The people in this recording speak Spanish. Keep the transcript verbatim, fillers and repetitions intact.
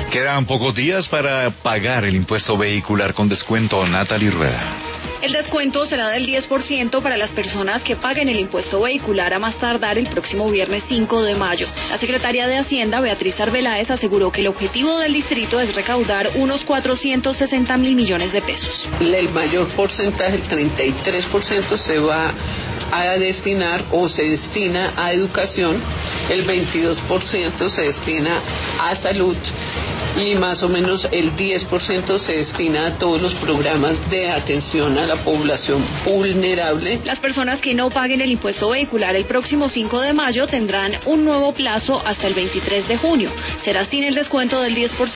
Quedan pocos días para pagar el impuesto vehicular con descuento. Natalie Rueda. El descuento será del diez por ciento para las personas que paguen el impuesto vehicular a más tardar el próximo viernes cinco de mayo. La secretaria de Hacienda, Beatriz Arbeláez, aseguró que el objetivo del distrito es recaudar unos cuatrocientos sesenta mil millones de pesos. El mayor porcentaje, el treinta y tres por ciento, se va a destinar o se destina a educación, el veintidós por ciento se destina a salud y más o menos el diez por ciento se destina a todos los programas de atención a la población vulnerable. Las personas que no paguen el impuesto vehicular el próximo cinco de mayo tendrán un nuevo plazo hasta el veintitrés de junio. Será sin el descuento del diez por ciento.